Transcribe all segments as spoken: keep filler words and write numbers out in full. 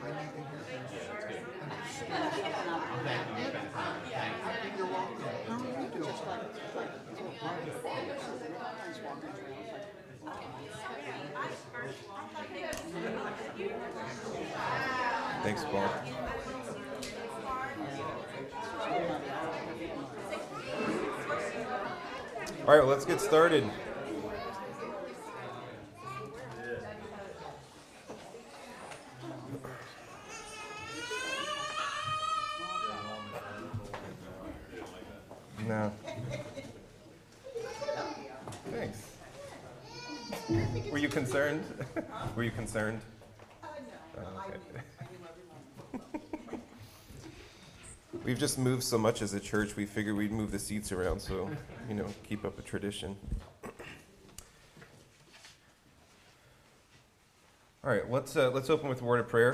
Thanks, Paul. All right, well, let's get started. No. Thanks. Were you concerned? Were you concerned? Oh, okay. We've just moved so much as a church, we figured we'd move the seats around so, you know, keep up a tradition. All right, let's uh, let's open with a word of prayer.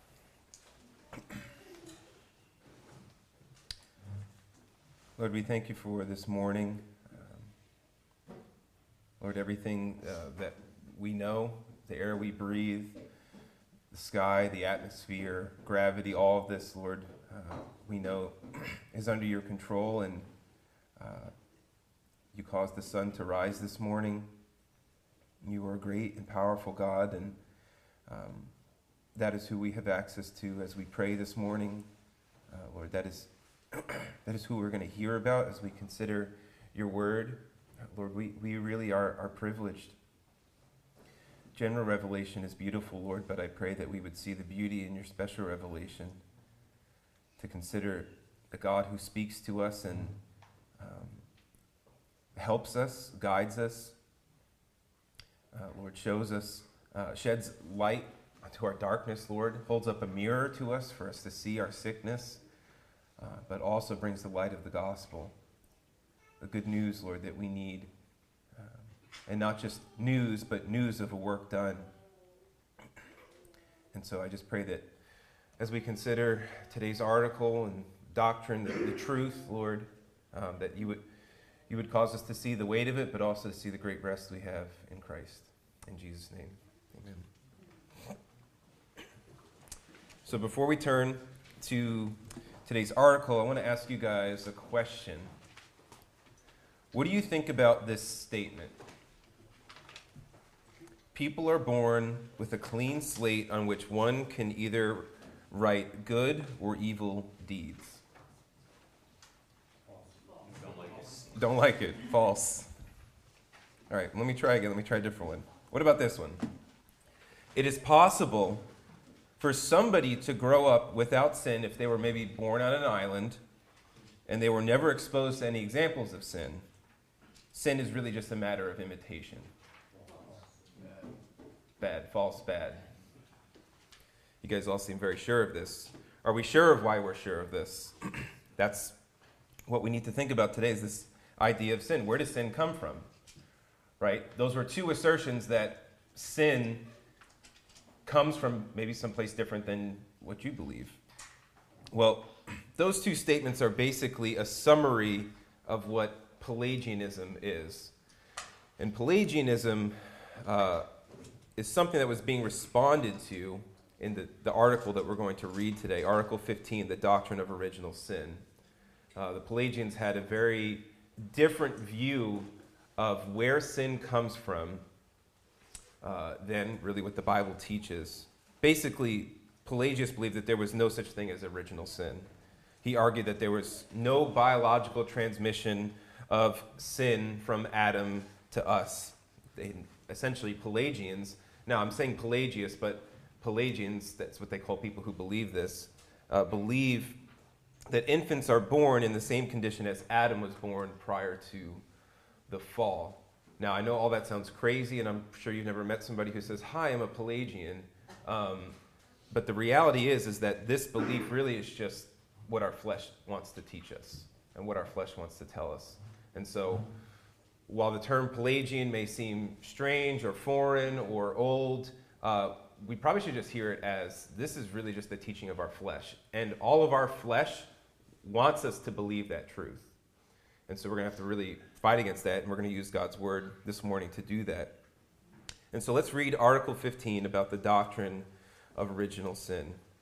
Lord, we thank you for this morning. Um, Lord, everything uh, that we know, the air we breathe, the sky, the atmosphere, gravity, all of this, Lord, uh, we know is under your control, and uh, you caused the sun to rise this morning. You are a great and powerful God, and um, that is who we have access to as we pray this morning. Uh, Lord, that is that is who we're going to hear about as we consider your word. Lord, we, we really are, are privileged. General revelation is beautiful, Lord, but I pray that we would see the beauty in your special revelation, to consider a God who speaks to us and um, helps us, guides us, uh, Lord, shows us, uh, sheds light to our darkness, Lord, holds up a mirror to us for us to see our sickness, uh, but also brings the light of the gospel, the good news, Lord, that we need. Um, and not just news, but news of a work done. And so I just pray that as we consider today's article and doctrine, the, the truth, Lord, um, that you would you would cause us to see the weight of it, but also to see the great rest we have in Christ. In Jesus' name, amen. So before we turn to today's article, I want to ask you guys a question. What do you think about this statement? People are born with a clean slate on which one can either write good or evil deeds. Don't like it. Don't like it. False. All right, let me try again. Let me try a different one. What about this one? It is possible for somebody to grow up without sin if they were maybe born on an island and they were never exposed to any examples of sin. Sin is really just a matter of imitation. Bad, false, bad. You guys all seem very sure of this. Are we sure of why we're sure of this? That's what we need to think about today, is this idea of sin. Where does sin come from? Right? Those were two assertions that sin comes from maybe someplace different than what you believe. Well, those two statements are basically a summary of what Pelagianism is. And Pelagianism uh, is something that was being responded to in the, the article that we're going to read today, Article fifteen, The Doctrine of Original Sin. Uh, the Pelagians had a very different view of where sin comes from uh, than really what the Bible teaches. Basically, Pelagius believed that there was no such thing as original sin. He argued that there was no biological transmission of sin from Adam to us. They, essentially, Pelagians, now I'm saying Pelagius, but Pelagians, that's what they call people who believe this, uh, believe that infants are born in the same condition as Adam was born prior to the fall. Now, I know all that sounds crazy, and I'm sure you've never met somebody who says, hi, I'm a Pelagian. Um, but the reality is, is that this belief really is just what our flesh wants to teach us and what our flesh wants to tell us. And so, while the term Pelagian may seem strange or foreign or old, uh, we probably should just hear it as this is really just the teaching of our flesh. And all of our flesh wants us to believe that truth. And so we're going to have to really fight against that, and we're going to use God's word this morning to do that. And so let's read Article fifteen about the doctrine of original sin.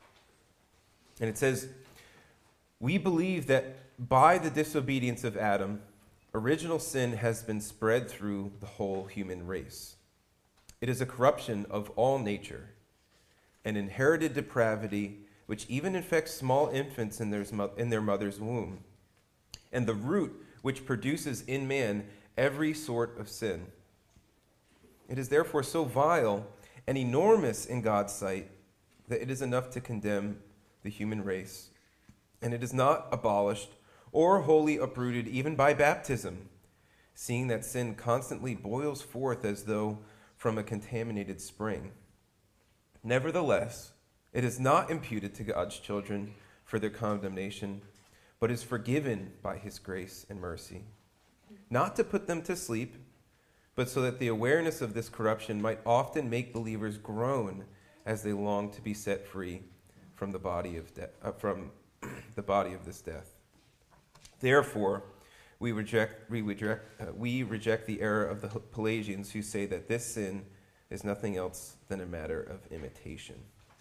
And it says, we believe that by the disobedience of Adam, original sin has been spread through the whole human race. It is a corruption of all nature, an inherited depravity which even infects small infants in their, in their mother's womb, and the root which produces in man every sort of sin. It is therefore so vile and enormous in God's sight that it is enough to condemn the human race. And it is not abolished or wholly uprooted even by baptism, seeing that sin constantly boils forth as though from a contaminated spring. Nevertheless, it is not imputed to God's children for their condemnation, but is forgiven by his grace and mercy, not to put them to sleep, but so that the awareness of this corruption might often make believers groan as they long to be set free from the body of de- uh, from the body of this death. Therefore, we reject we reject uh, we reject the error of the Pelagians who say that this sin is nothing else than a matter of imitation.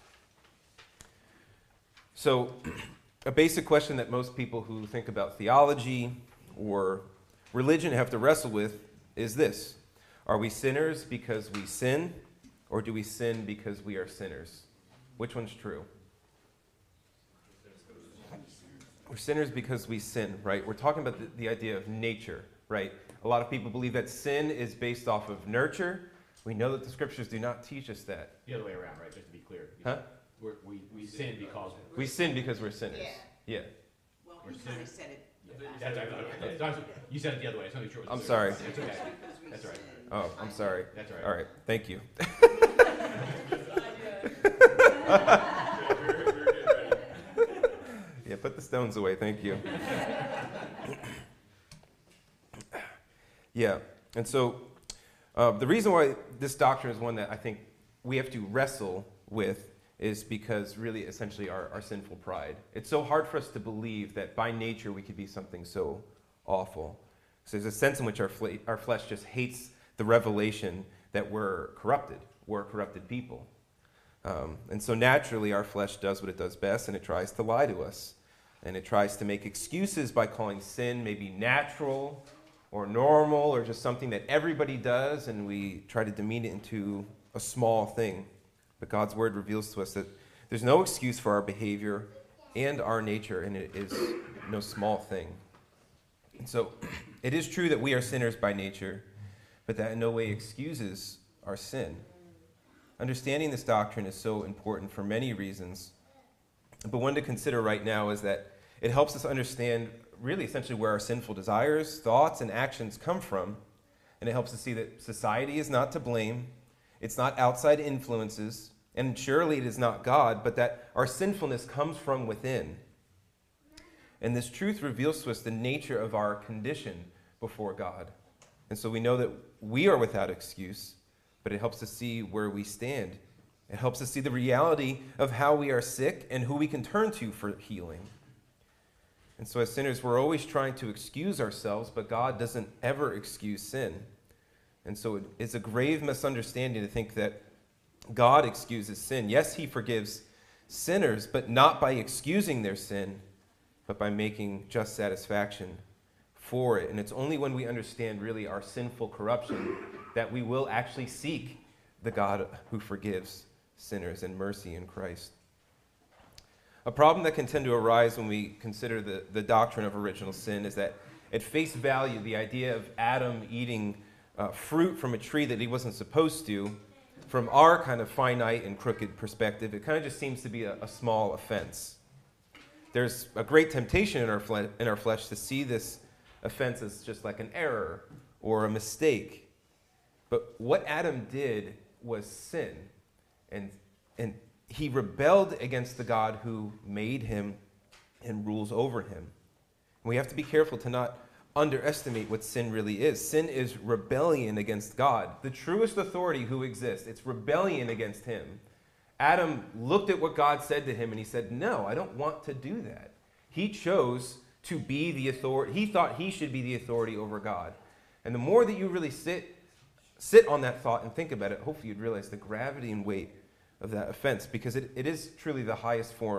So, a basic question that most people who think about theology or religion have to wrestle with is this: are we sinners because we sin, or do we sin because we are sinners? Which one's true? We're sinners because we sin, right? We're talking about the, the idea of nature, right? A lot of people believe that sin is based off of nurture. We know that the scriptures do not teach us that. The other way around, right? Just to be clear. Huh? We're, we we sin because we're, We sin because we're sinners. Yeah. Yeah. Well, We're you kind of sinners. said it. yeah, that's right. That's- You said it the other way. I just want to be sure. it was I'm clear. sorry. That's okay. Because we That's right. sinned. Oh, I'm sorry. That's right. All right. Thank you. Yeah, put the stones away. Thank you. Yeah. And so uh, the reason why this doctrine is one that I think we have to wrestle with is because really essentially our, our sinful pride. It's so hard for us to believe that by nature we could be something so awful. So there's a sense in which our, fle- our flesh just hates the revelation that we're corrupted. We're corrupted people. Um, and so naturally our flesh does what it does best, and it tries to lie to us. And it tries to make excuses by calling sin maybe natural or normal or just something that everybody does, and we try to demean it into a small thing. But God's word reveals to us that there's no excuse for our behavior and our nature, and it is no small thing. And so it is true that we are sinners by nature, but that in no way excuses our sin. Understanding this doctrine is so important for many reasons, but one to consider right now is that it helps us understand really essentially where our sinful desires, thoughts, and actions come from, and it helps us see that society is not to blame, it's not outside influences, and surely it is not God, but that our sinfulness comes from within. And this truth reveals to us the nature of our condition before God. And so we know that we are without excuse, but it helps us see where we stand. It helps us see the reality of how we are sick and who we can turn to for healing. And so as sinners, we're always trying to excuse ourselves, but God doesn't ever excuse sin. And so it's a grave misunderstanding to think that God excuses sin. Yes, he forgives sinners, but not by excusing their sin, but by making just satisfaction for it. And it's only when we understand really our sinful corruption that we will actually seek the God who forgives sinners and mercy in Christ. A problem that can tend to arise when we consider the, the doctrine of original sin is that at face value, the idea of Adam eating uh, fruit from a tree that he wasn't supposed to, from our kind of finite and crooked perspective, it kind of just seems to be a, a small offense. There's a great temptation in our, fle- in our flesh to see this offense as just like an error or a mistake. But what Adam did was sin, and and he rebelled against the God who made him and rules over him. We have to be careful to not underestimate what sin really is. Sin is rebellion against God, the truest authority who exists. It's rebellion against him. Adam looked at what God said to him and he said, no, I don't want to do that. He chose to be the authority. He thought he should be the authority over God. And the more that you really sit, sit on that thought and think about it, hopefully you'd realize the gravity and weight of that offense, because it, it is truly the highest form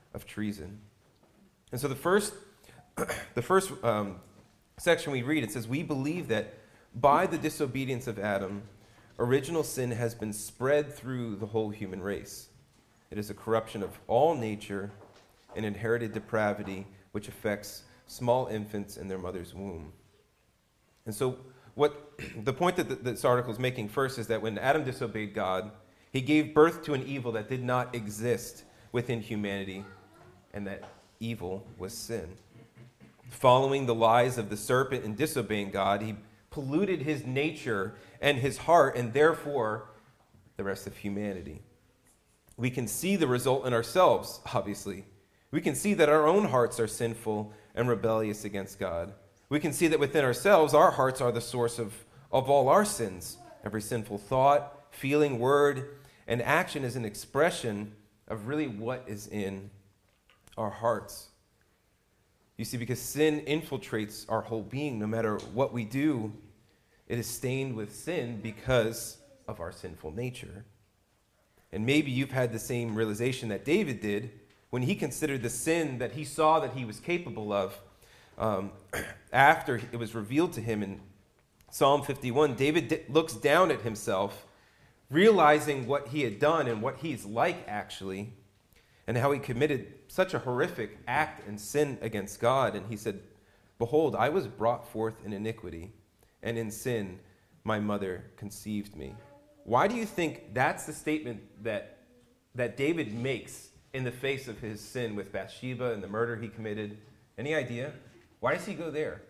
of treason. And so the first, the first um, section we read, it says, we believe that by the disobedience of Adam, original sin has been spread through the whole human race. It is a corruption of all nature, an inherited depravity which affects small infants in their mother's womb. And so what the point that th- this article is making first is that when Adam disobeyed God, he gave birth to an evil that did not exist within humanity, and that evil was sin. Following the lies of the serpent and disobeying God, he polluted his nature and his heart, and therefore the rest of humanity. We can see the result in ourselves, obviously. We can see that our own hearts are sinful and rebellious against God. We can see that within ourselves, our hearts are the source of, of all our sins. Every sinful thought, feeling, word, and action is an expression of really what is in our hearts. You see, because sin infiltrates our whole being, no matter what we do, it is stained with sin because of our sinful nature. And maybe you've had the same realization that David did when he considered the sin that he saw that he was capable of um, after it was revealed to him in Psalm fifty-one. David d- looks down at himself, realizing what he had done and what he's like actually, and how he committed such a horrific act and sin against God. And he said, behold, I was brought forth in iniquity, and in sin my mother conceived me. Why do you think that's the statement that, that David makes in the face of his sin with Bathsheba and the murder he committed? Any idea? Why does he go there?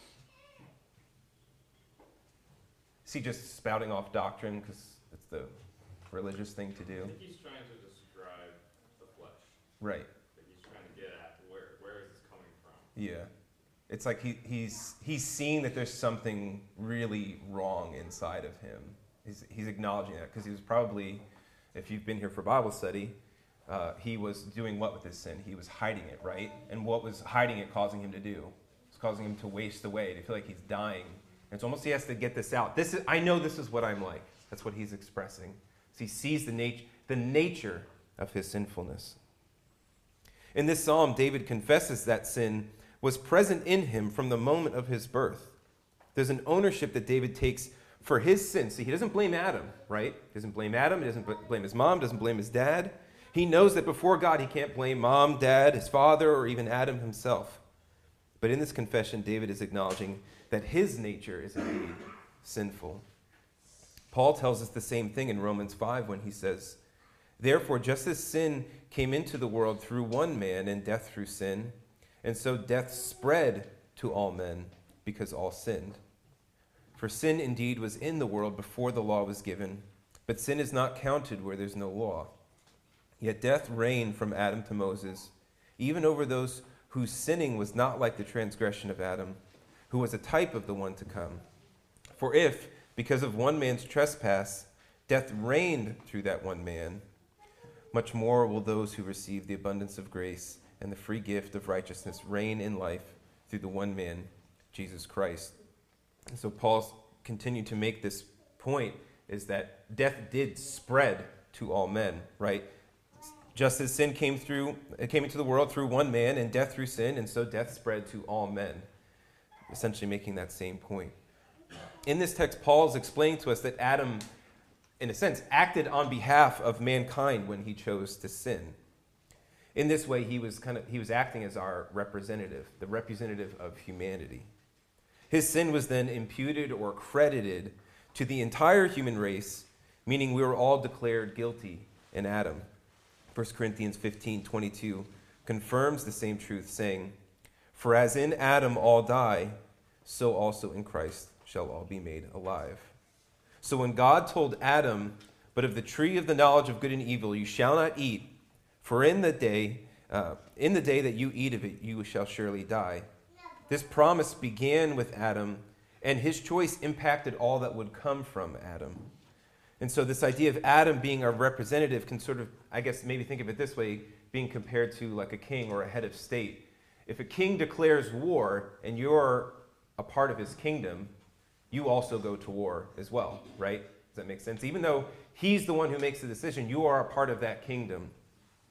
Is he just spouting off doctrine because it's the religious thing to do? I think he's trying to describe the flesh. Right. That he's trying to get at where where is this coming from? Yeah. It's like he, he's he's seeing that there's something really wrong inside of him. He's, he's acknowledging that because he was probably, if you've been here for Bible study, uh, he was doing what with his sin? He was hiding it, right? And what was hiding it causing him to do? It's causing him to waste away, to feel like he's dying. And it's almost he has to get this out. This is, I know this is what I'm like. That's what he's expressing. So he sees the, nat- the nature of his sinfulness. In this psalm, David confesses that sin was present in him from the moment of his birth. There's an ownership that David takes for his sin. See, he doesn't blame Adam, right? He doesn't blame Adam. He doesn't blame his mom. Doesn't blame his dad. He knows that before God, he can't blame mom, dad, his father, or even Adam himself. But in this confession, David is acknowledging that his nature is indeed sinful. Paul tells us the same thing in Romans five when he says, therefore, just as sin came into the world through one man and death through sin, and so death spread to all men because all sinned. For sin indeed was in the world before the law was given, but sin is not counted where there's no law. Yet death reigned from Adam to Moses, even over those whose sinning was not like the transgression of Adam, who was a type of the one to come. For if, because of one man's trespass, death reigned through that one man, much more will those who receive the abundance of grace and the free gift of righteousness reign in life through the one man, Jesus Christ. And so Paul's continued to make this point, is that death did spread to all men, right? Just as sin came through, it came into the world through one man, and death through sin, and so death spread to all men. Essentially making that same point. In this text, Paul is explaining to us that Adam, in a sense, acted on behalf of mankind when he chose to sin. In this way, he was kind of he was acting as our representative, the representative of humanity. His sin was then imputed or credited to the entire human race, meaning we were all declared guilty in Adam. First Corinthians fifteen twenty-two confirms the same truth, saying, for as in Adam all die, so also in Christ shall all be made alive. So when God told Adam, but of the tree of the knowledge of good and evil you shall not eat, for in the day, uh, in the day that you eat of it, you shall surely die. This promise began with Adam, and his choice impacted all that would come from Adam. And so this idea of Adam being our representative can sort of, I guess, maybe think of it this way, being compared to like a king or a head of state. If a king declares war and you're a part of his kingdom, you also go to war as well, right? Does that make sense? Even though he's the one who makes the decision, you are a part of that kingdom.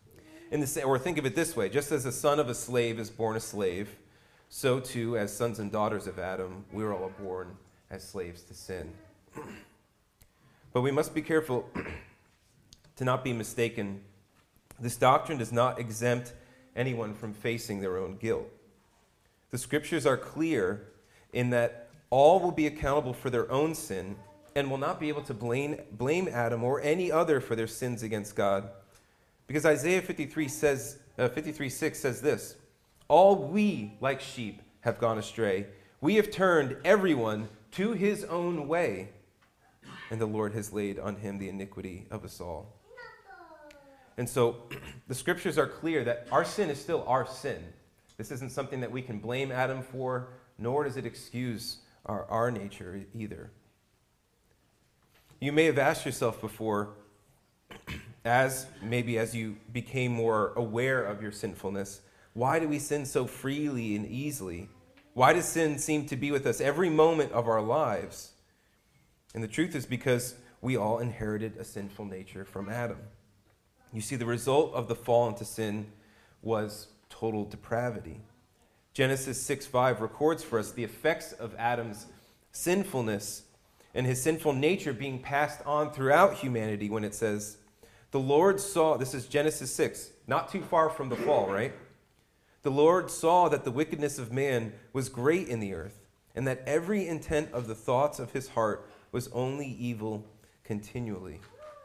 In the sa- or think of it this way, just as a son of a slave is born a slave, so too, as sons and daughters of Adam, we're all born as slaves to sin. But we must be careful to not be mistaken. This doctrine does not exempt anyone from facing their own guilt. The scriptures are clear in that all will be accountable for their own sin and will not be able to blame, blame Adam or any other for their sins against God. Because Isaiah fifty-three says, uh, fifty-three six says this, all we, like sheep, have gone astray. We have turned everyone to his own way, and the Lord has laid on him the iniquity of us all. And so the scriptures are clear that our sin is still our sin. This isn't something that we can blame Adam for, nor does it excuse our, our nature either. You may have asked yourself before, as maybe as you became more aware of your sinfulness, why do we sin so freely and easily? Why does sin seem to be with us every moment of our lives? And the truth is because we all inherited a sinful nature from Adam. You see, the result of the fall into sin was total depravity. Genesis six five records for us the effects of Adam's sinfulness and his sinful nature being passed on throughout humanity when it says, the Lord saw, this is Genesis six, not too far from the fall, right? The Lord saw that the wickedness of man was great in the earth, and that every intent of the thoughts of his heart was only evil continually.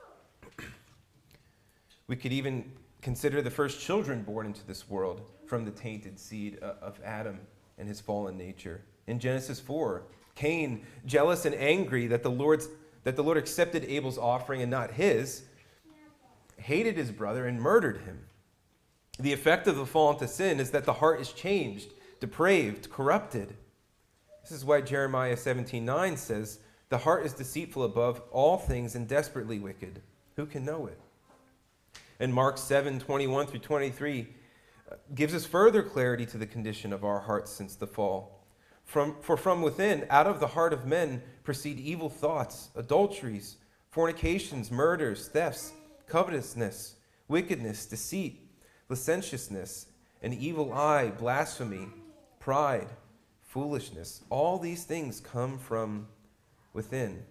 We could even consider the first children born into this world from the tainted seed of Adam and his fallen nature. In Genesis four, Cain, jealous and angry that the Lord's that the Lord accepted Abel's offering and not his, hated his brother and murdered him. The effect of the fall into sin is that the heart is changed, depraved, corrupted. This is why Jeremiah seventeen nine says, the heart is deceitful above all things and desperately wicked. Who can know it? And Mark seven twenty-one through twenty-three gives us further clarity to the condition of our hearts since the fall. From, for from within, out of the heart of men, proceed evil thoughts, adulteries, fornications, murders, thefts, covetousness, wickedness, deceit, licentiousness, an evil eye, blasphemy, pride, foolishness. All these things come from within.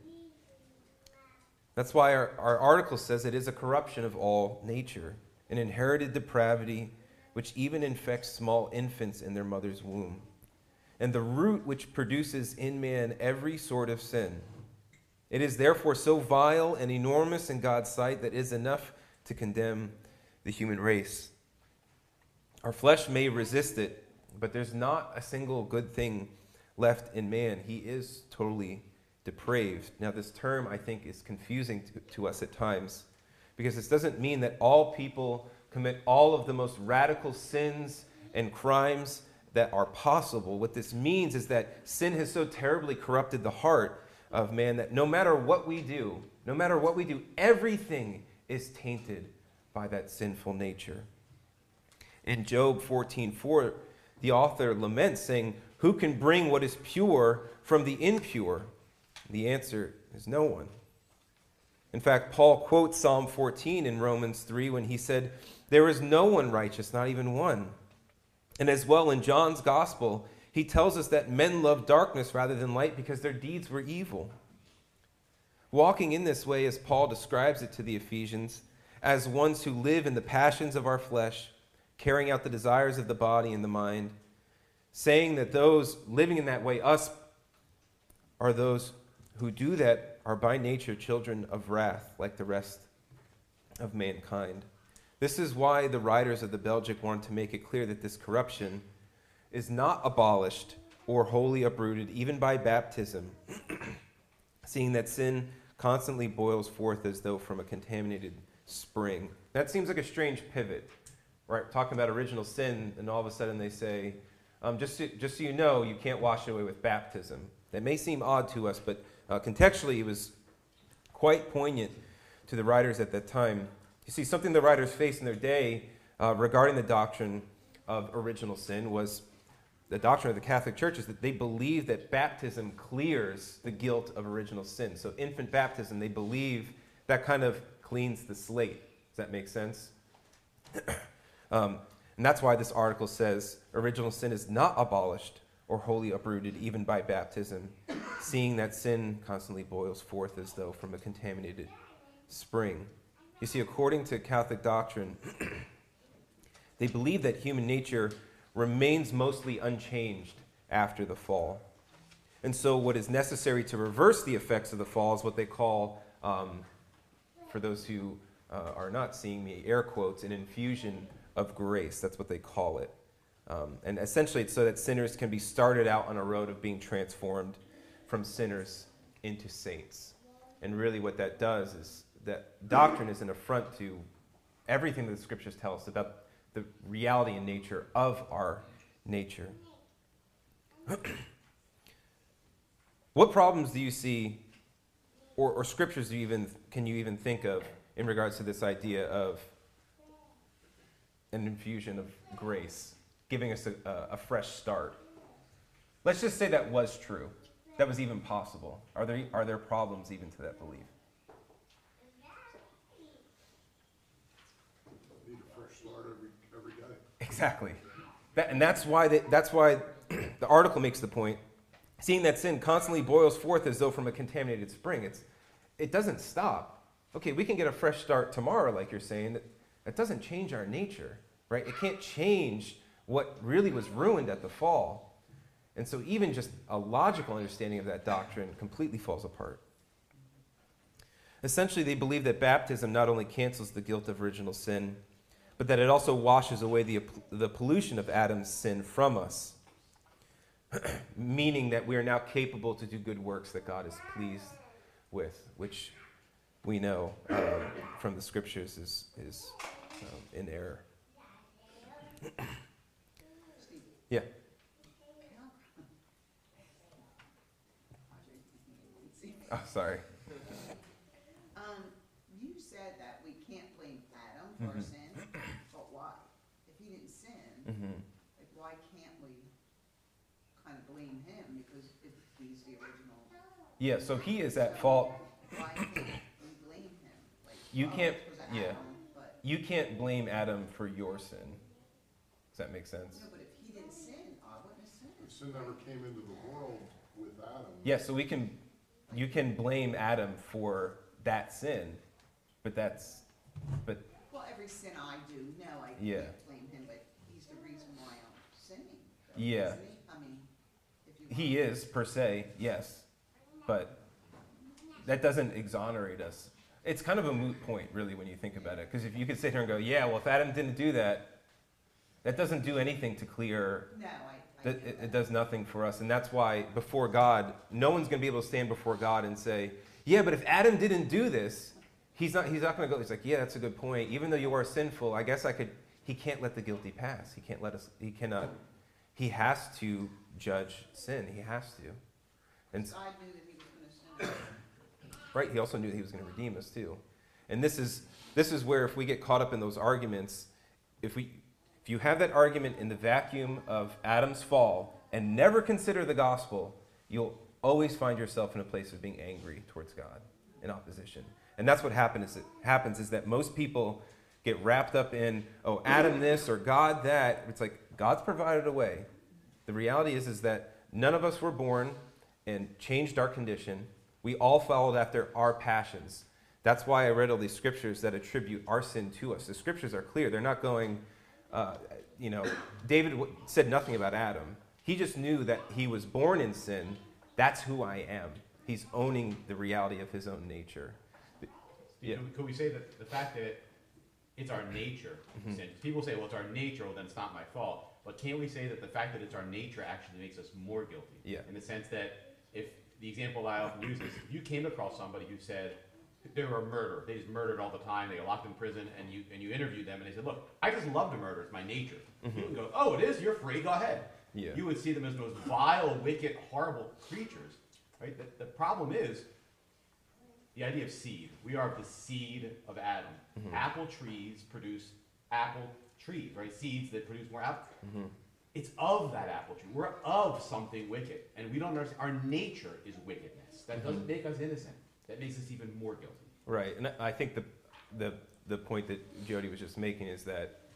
That's why our, our article says it is a corruption of all nature, an inherited depravity which even infects small infants in their mother's womb, and the root which produces in man every sort of sin. It is therefore so vile and enormous in God's sight that it is enough to condemn the human race. Our flesh may resist it, but there's not a single good thing left in man. He is totally depraved. Now, this term, I think, is confusing to, to us at times, because this doesn't mean that all people commit all of the most radical sins and crimes that are possible. What this means is that sin has so terribly corrupted the heart of man that no matter what we do, no matter what we do, everything is tainted by that sinful nature. In Job fourteen four, the author laments, saying, who can bring what is pure from the impure? The answer is no one. In fact, Paul quotes Psalm fourteen in Romans three when he said, there is no one righteous, not even one. And as well in John's gospel, he tells us that men love darkness rather than light because their deeds were evil. Walking in this way, as Paul describes it to the Ephesians, as ones who live in the passions of our flesh, carrying out the desires of the body and the mind, saying that those living in that way, us, are those who do that are by nature children of wrath, like the rest of mankind. This is why the writers of the Belgic wanted to make it clear that this corruption is not abolished or wholly uprooted, even by baptism, seeing that sin constantly boils forth as though from a contaminated spring. That seems like a strange pivot, right? Talking about original sin, and all of a sudden they say, um, just, so, just so you know, you can't wash it away with baptism. That may seem odd to us, but uh, contextually it was quite poignant to the writers at that time. You see, something the writers faced in their day uh, regarding the doctrine of original sin was the doctrine of the Catholic Church is that they believe that baptism clears the guilt of original sin. So infant baptism, they believe that kind of cleans the slate. Does that make sense? Um, and that's why this article says original sin is not abolished or wholly uprooted even by baptism, seeing that sin constantly boils forth as though from a contaminated spring. You see, according to Catholic doctrine, they believe that human nature remains mostly unchanged after the fall. And so what is necessary to reverse the effects of the fall is what they call, um, for those who uh, are not seeing me, air quotes, an infusion of grace. That's what they call it. Um, and essentially it's so that sinners can be started out on a road of being transformed from sinners into saints. And really what that does is that doctrine is an affront to everything that the scriptures tell us about the reality and nature of our nature. What problems do you see, or, or scriptures do you even can you even think of in regards to this idea of an infusion of grace, giving us a, a, a fresh start? Let's just say that was true. That was even possible. Are there are there problems even to that belief? Need a fresh start every every day. Exactly. That, and that's why they, that's why the article makes the point. Seeing that sin constantly boils forth as though from a contaminated spring. It's it doesn't stop. Okay, we can get a fresh start tomorrow, like you're saying. That, that doesn't change our nature, right? It can't change what really was ruined at the fall. And so even just a logical understanding of that doctrine completely falls apart. Essentially, they believe that baptism not only cancels the guilt of original sin, but that it also washes away the, the pollution of Adam's sin from us, meaning that we are now capable to do good works that God is pleased with, which we know um, from the scriptures is, is um, in error. Yeah. Oh, sorry. Um, you said that we can't blame Adam for Mhm. sin, but why? If he didn't sin, Mm-hmm. like, why can't we kind of blame him? Because if he's the original, Yeah, so he is at fault. why can't we blame him? Like, You oh, can't- it was yeah. Adam, but, You can't blame Adam for your sin. Does that make sense? no, but if he didn't sin, I wouldn't have The sinned. sin never came into the world with Adam. Yeah, so we can, you can blame Adam for that sin, but that's, but Well, every sin I do, no, I Yeah. can't blame him, but he's the reason why I'm sinning. though, Yeah. isn't he? I mean, if you. he want- is per se, yes, but that doesn't exonerate us. It's kind of a moot point, really, when you think about it, because if you could sit here and go, yeah, well, if Adam didn't do that, that doesn't do anything to clear. No, I, I That get it, that. it does nothing for us, and that's why before God, no one's going to be able to stand before God and say, "Yeah, but if Adam didn't do this, he's not. He's not going to go." He's like, "Yeah, that's a good point. Even though you are sinful, I guess I could." He can't let the guilty pass. He can't let us. He cannot. He has to judge sin. He has to, and s- God knew that he was gonna sin. right. He also knew that he was going to redeem us too, and this is this is where if we get caught up in those arguments, if we If you have that argument in the vacuum of Adam's fall and never consider the gospel, you'll always find yourself in a place of being angry towards God, in opposition. And that's what happens is, happens is that most people get wrapped up in, oh, Adam this or God that. It's like God's provided a way. The reality is, is that none of us were born and changed our condition. We all followed after our passions. That's why I read all these scriptures that attribute our sin to us. The scriptures are clear. They're not going... Uh, you know, David w- said nothing about Adam. He just knew that he was born in sin. That's who I am. He's owning the reality of his own nature. Yeah. Could we- Could we say that the fact that it's our nature Mhm. sin? People say, well, it's our nature, well, then it's not my fault. But can't we say that the fact that it's our nature actually makes us more guilty? Yeah. In the sense that if the example I often use is, if you came across somebody who said they were a murderer, they just murdered all the time, they got locked in prison, and you and you interviewed them, and they said, look, I just love to murder, it's my nature. Mhm. You would go, oh, it is, you're free, go ahead. Yeah. You would see them as the most vile, wicked, horrible creatures. Right? The, the problem is the idea of seed. We are the seed of Adam. Mhm. Apple trees produce apple trees, right? Seeds that produce more apples. Mhm. It's of that apple tree. We're of something wicked. And we don't understand. Our nature is wickedness. That doesn't Mhm. make us innocent. That makes us even more guilty. Right. And I think the, the, the point that Jody was just making is that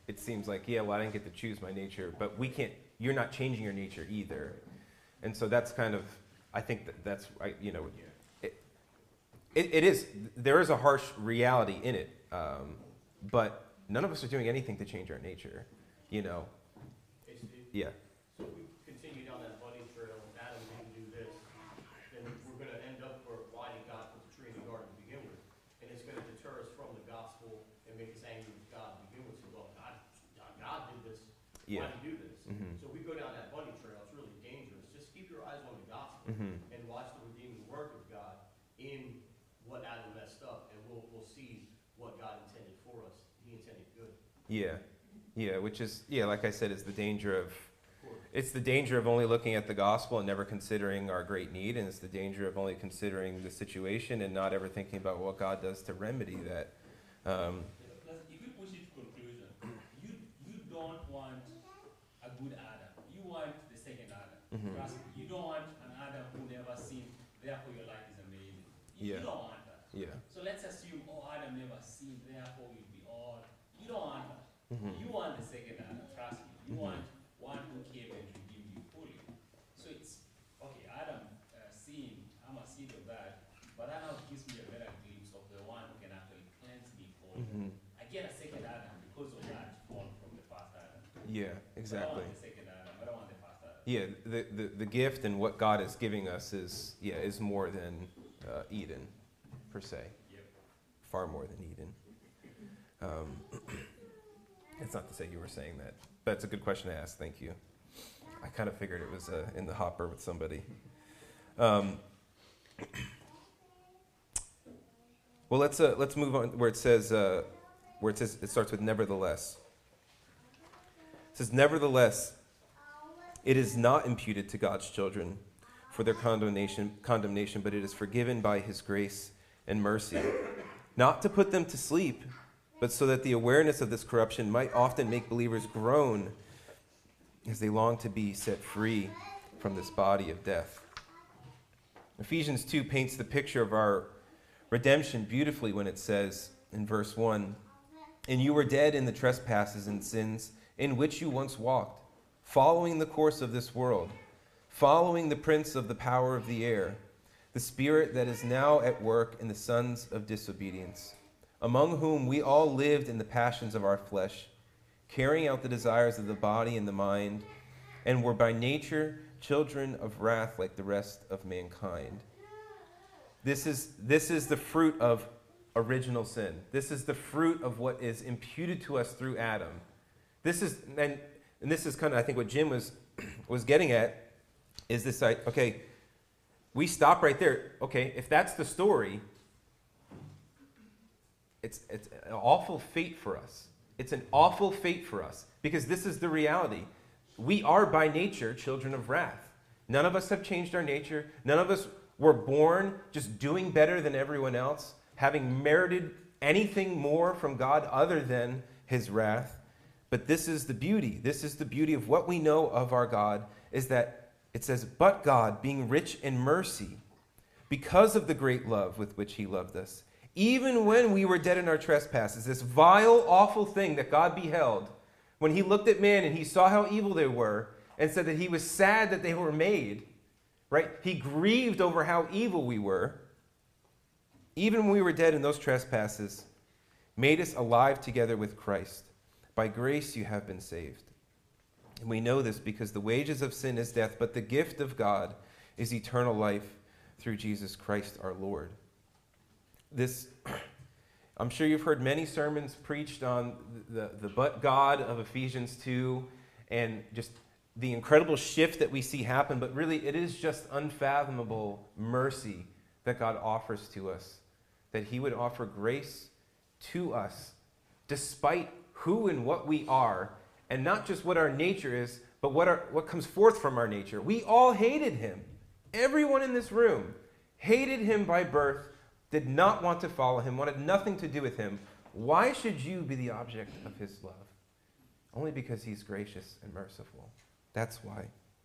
it seems like, yeah, well, I didn't get to choose my nature, but we can't, you're not changing your nature either. And so that's kind of, I think that that's, I, you know, it, it, it is, there is a harsh reality in it, um, but none of us are doing anything to change our nature, you know. It's, it, Yeah. So if we continue down that bunny trail, Adam didn't do this, then we're going to end up where why did God put the tree in the garden to begin with? And it's going to deter us from the gospel and make us angry with God to begin with. So, well, God, God, God did this. Yeah. Why did he do this? Mm-hmm. So we go down that bunny trail. It's really dangerous. Just keep your eyes on the gospel Mm-hmm. and watch the redeeming work of God in what Adam messed up, and we'll we'll see what God intended for us. He intended good. Yeah. Yeah, which is, yeah, like I said, is the danger of, it's the danger of only looking at the gospel and never considering our great need, and it's the danger of only considering the situation and not ever thinking about what God does to remedy that. Um, Plus, if you push it to conclusion, you you don't want a good Adam. You want the second Adam. Mhm. Trust me, you don't want an Adam who never sinned, therefore your life is amazing. You, Yeah. you don't want that. yeah. So let's assume, oh, Adam never sinned, therefore you'll be all. You don't want that. Mhm. You want the second Adam, trust me. You Mhm. want one who came and redeemed you fully. So it's, okay, Adam uh, sinned, I'm a seed of that, but that now gives me a better glimpse of the one who can actually cleanse me fully. Mhm. I get a second Adam because of that fall from the first Adam. Yeah, I don't exactly. want the second Adam, I don't want the first Adam. Yeah, the, the, the gift and what God is giving us is, yeah, is more than uh, Eden, per se. Yep. Far more than Eden. Um, it's not to say you were saying that, but it's a good question to ask. Thank you. I kind of figured it was uh, in the hopper with somebody. Um, well, let's uh, let's move on where it says uh, where it says it starts with nevertheless. It says nevertheless, it is not imputed to God's children for their condemnation, condemnation, but it is forgiven by His grace and mercy, not to put them to sleep, but so that the awareness of this corruption might often make believers groan as they long to be set free from this body of death. Ephesians two paints the picture of our redemption beautifully when it says in verse one, "And you were dead in the trespasses and sins in which you once walked, following the course of this world, following the prince of the power of the air, the spirit that is now at work in the sons of disobedience, among whom we all lived in the passions of our flesh, carrying out the desires of the body and the mind, and were by nature children of wrath like the rest of mankind." This is, this is the fruit of original sin. This is the fruit of what is imputed to us through Adam. This is, and, and this is kind of, I think, what Jim was, was getting at, is this, like, okay, we stop right there. Okay, if that's the story, it's, it's an awful fate for us. It's an awful fate for us, because this is the reality. We are by nature children of wrath. None of us have changed our nature. None of us were born just doing better than everyone else, having merited anything more from God other than His wrath. But this is the beauty. This is the beauty of what we know of our God, is that it says, "But God, being rich in mercy, because of the great love with which He loved us, even when we were dead in our trespasses," this vile, awful thing that God beheld, when He looked at man and He saw how evil they were, and said that He was sad that they were made, right? He grieved over how evil we were. Even when we were dead in those trespasses, made us alive together with Christ. By grace you have been saved. And we know this because the wages of sin is death, but the gift of God is eternal life through Jesus Christ our Lord. This, I'm sure you've heard many sermons preached on the, the but God of Ephesians two, and just the incredible shift that we see happen, but really it is just unfathomable mercy that God offers to us, that He would offer grace to us despite who and what we are, and not just what our nature is, but what, our, what comes forth from our nature. We all hated Him. Everyone in this room hated Him by birth, did not want to follow Him, wanted nothing to do with Him. Why should you be the object of His love? Only because He's gracious and merciful. That's why.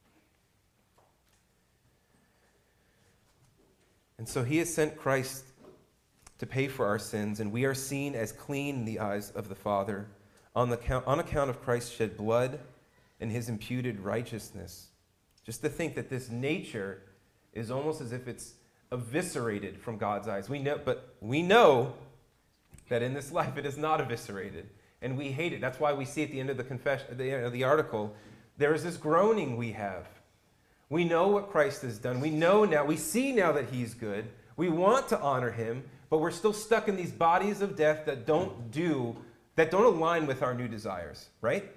And so He has sent Christ to pay for our sins, and we are seen as clean in the eyes of the Father, on, the count, on account of Christ's shed blood and his imputed righteousness. Just to think that this nature is almost as if it's eviscerated from God's eyes. We know, but we know that in this life it is not eviscerated, and we hate it. That's why we see at the end of the confession, the, uh, the article, there is this groaning we have. We know what Christ has done. We know now, we see now that he's good. We want to honor him, but we're still stuck in these bodies of death that don't do, that don't align with our new desires, right?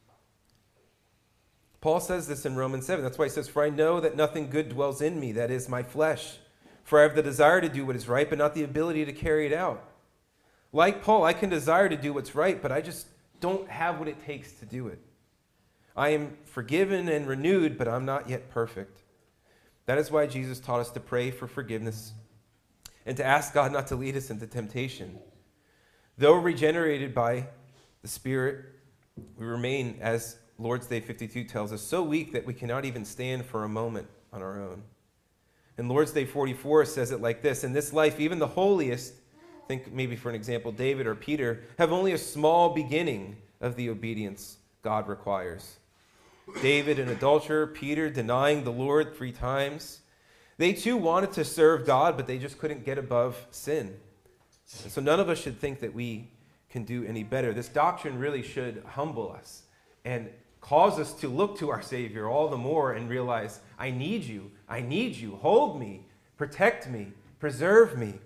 Paul says this in Romans seven. That's why he says, "For I know that nothing good dwells in me, that is, my flesh. For I have the desire to do what is right, but not the ability to carry it out. Like Paul, I can desire to do what's right, but I just don't have what it takes to do it. I am forgiven and renewed, but I'm not yet perfect." That is why Jesus taught us to pray for forgiveness and to ask God not to lead us into temptation. Though regenerated by the Spirit, we remain, as Lord's Day fifty-two tells us, so weak that we cannot even stand for a moment on our own. And Lord's Day forty-four says it like this: "In this life, even the holiest," think maybe for an example, David or Peter, "have only a small beginning of the obedience God requires." David, an adulterer, Peter, denying the Lord three times. They too wanted to serve God, but they just couldn't get above sin. And so none of us should think that we can do any better. This doctrine really should humble us and cause us to look to our Savior all the more and realize, I need you, I need you, hold me, protect me, preserve me.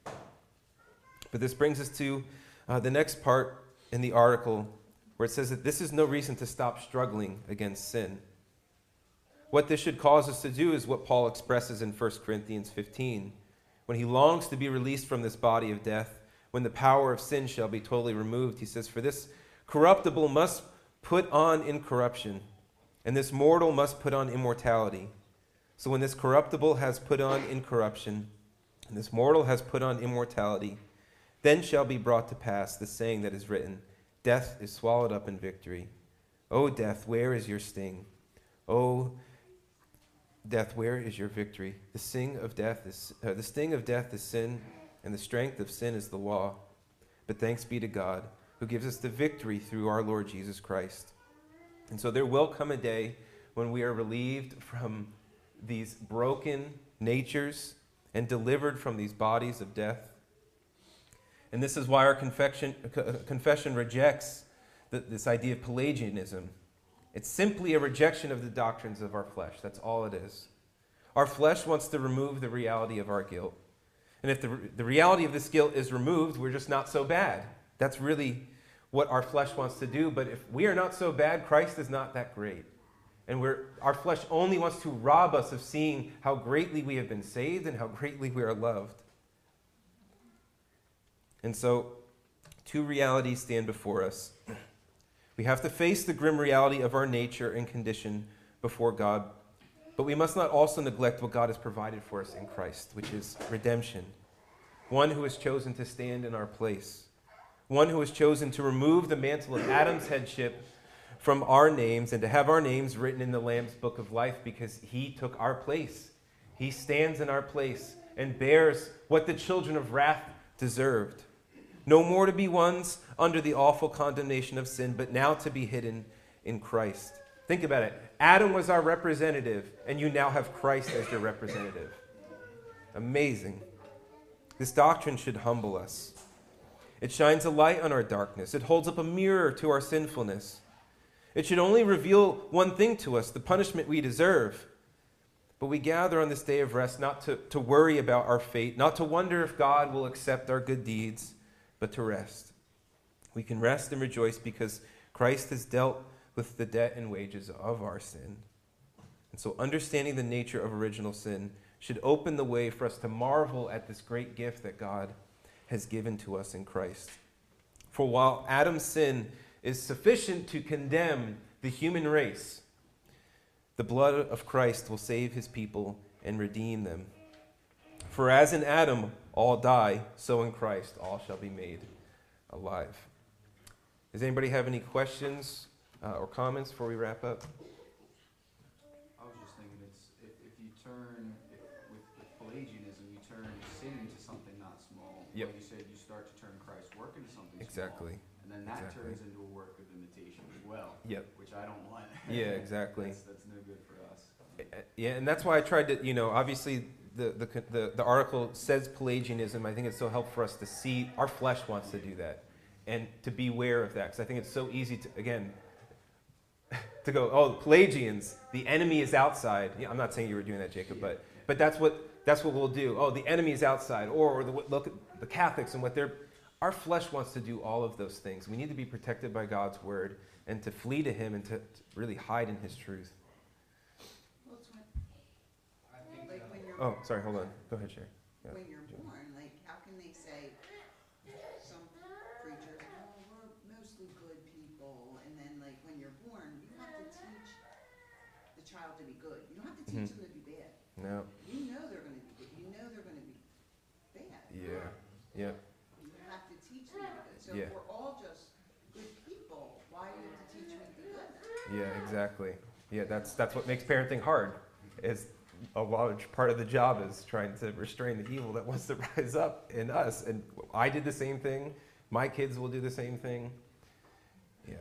But this brings us to uh, the next part in the article, where it says that this is no reason to stop struggling against sin. What this should cause us to do is what Paul expresses in First Corinthians fifteen, when he longs to be released from this body of death, when the power of sin shall be totally removed. He says, "For this corruptible must put on incorruption, and this mortal must put on immortality. So when this corruptible has put on incorruption, and this mortal has put on immortality, then shall be brought to pass the saying that is written, death is swallowed up in victory. O death, where is your sting? O death, where is your victory? The sting of death is uh, the sting of death is sin, and the strength of sin is the law. But thanks be to God, who gives us the victory through our Lord Jesus Christ." And so there will come a day when we are relieved from these broken natures and delivered from these bodies of death. And this is why our confession, confession rejects the, this idea of Pelagianism. It's simply a rejection of the doctrines of our flesh. That's all it is. Our flesh wants to remove the reality of our guilt. And if the, the reality of this guilt is removed, we're just not so bad. That's really what our flesh wants to do. But if we are not so bad, Christ is not that great. And we're, our flesh only wants to rob us of seeing how greatly we have been saved and how greatly we are loved. And so, two realities stand before us. We have to face the grim reality of our nature and condition before God, but we must not also neglect what God has provided for us in Christ, which is redemption. One who has chosen to stand in our place. One who has chosen to remove the mantle of Adam's headship from our names and to have our names written in the Lamb's book of life because he took our place. He stands in our place and bears what the children of wrath deserved. No more to be ones under the awful condemnation of sin, but now to be hidden in Christ. Think about it. Adam was our representative, and you now have Christ as your representative. Amazing. This doctrine should humble us. It shines a light on our darkness. It holds up a mirror to our sinfulness. It should only reveal one thing to us, the punishment we deserve. But we gather on this day of rest not to, to worry about our fate, not to wonder if God will accept our good deeds, but to rest. We can rest and rejoice because Christ has dealt with the debt and wages of our sin. And so understanding the nature of original sin should open the way for us to marvel at this great gift that God has given to us in Christ. For while Adam's sin is sufficient to condemn the human race, the blood of Christ will save his people and redeem them. For as in Adam all die, so in Christ all shall be made alive. Does anybody have any questions uh, or comments before we wrap up? I was just thinking, it's if, if you turn, if, with, with Pelagianism, you turn sin into something not small. Yep. Like you said, you start to turn Christ's work into something Exactly. small. And then that Exactly. turns into a work Yep. which I don't want. Yeah, exactly. That's, that's no good for us. Yeah, and that's why I tried to, you know, obviously the, the, the, the article says Pelagianism. I think it's so helpful for us to see our flesh wants to do that and to be aware of that. Because I think it's so easy to, again, to go, oh, the Pelagians, the enemy is outside. Yeah, I'm not saying you were doing that, Jacob, but but that's what that's what we'll do. Oh, the enemy is outside. Or, or the, look at the Catholics and what they're, our flesh wants to do all of those things. We need to be protected by God's word and to flee to him and to, to really hide in his truth. Well, it's when, I think, like uh, when you're, Oh, sorry, hold on. Go ahead, Sherry. Yeah. when you're born, like, how can they say, some preachers, oh, we're mostly good people, and then, like, when you're born, you have to teach the child to be good. You don't have to teach Mhm. them to be bad. No. You know they're gonna be good. You know they're gonna be bad. Yeah. Yeah. You have to teach them to be good. So Yeah. if we're all just good people, why do you have to teach them to be good? Yeah, exactly. Yeah, that's that's what makes parenting hard. Is a large part of the job is trying to restrain the evil that wants to rise up in us. And I did the same thing. My kids will do the same thing. Yeah.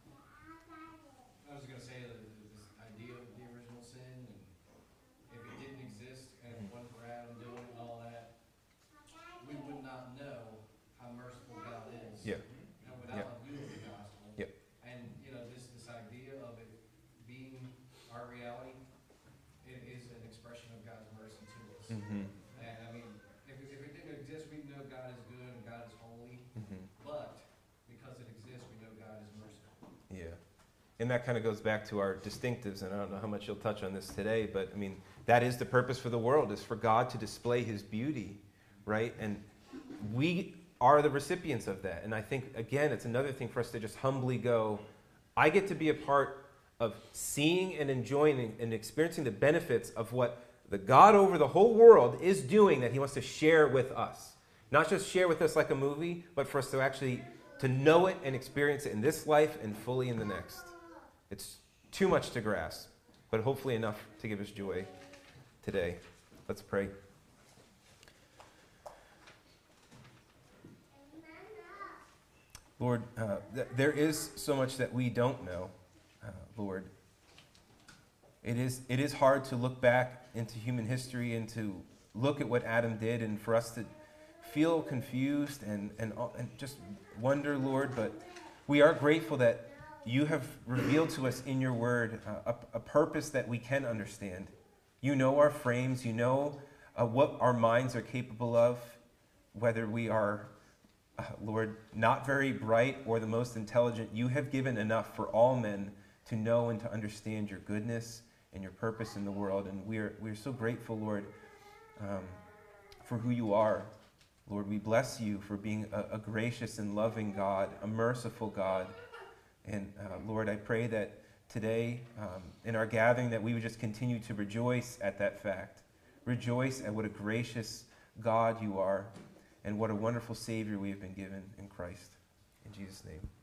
I was gonna say that this idea of the original sin, and if it didn't exist and it wasn't for Adam doing it and all that, we would not know how merciful God is. Yeah. You know, without Yeah. the view of the gospel. Yep. And, you know, this, this idea of it being our reality, it is an expression of God's mercy to us. Mm-hmm. And I mean, if it, if it didn't exist, we'd know God is good and God is holy, Mm-hmm. but because it exists, we know God is merciful. Yeah. And that kind of goes back to our distinctives, and I don't know how much you'll touch on this today, but I mean, that is the purpose for the world, is for God to display his beauty, right? And we are the recipients of that. And I think, again, it's another thing for us to just humbly go, I get to be a part of seeing and enjoying and experiencing the benefits of what the God over the whole world is doing that he wants to share with us. Not just share with us like a movie, but for us to actually to know it and experience it in this life and fully in the next. It's too much to grasp, but hopefully enough to give us joy today. Let's pray. Lord, uh, th- there is so much that we don't know, uh, Lord. It is, it is hard to look back into human history and to look at what Adam did and for us to feel confused and, and, and just wonder, Lord, but we are grateful that you have revealed to us in your word uh, a, a purpose that we can understand. You know our frames. You know uh, what our minds are capable of, whether we are, uh, Lord, not very bright or the most intelligent. You have given enough for all men to know and to understand your goodness and your purpose in the world. And we are, we are so grateful, Lord, um, for who you are. Lord, we bless you for being a, a gracious and loving God, a merciful God. And uh, Lord, I pray that today um, in our gathering that we would just continue to rejoice at that fact. Rejoice at what a gracious God you are and what a wonderful Savior we have been given in Christ. In Jesus' name.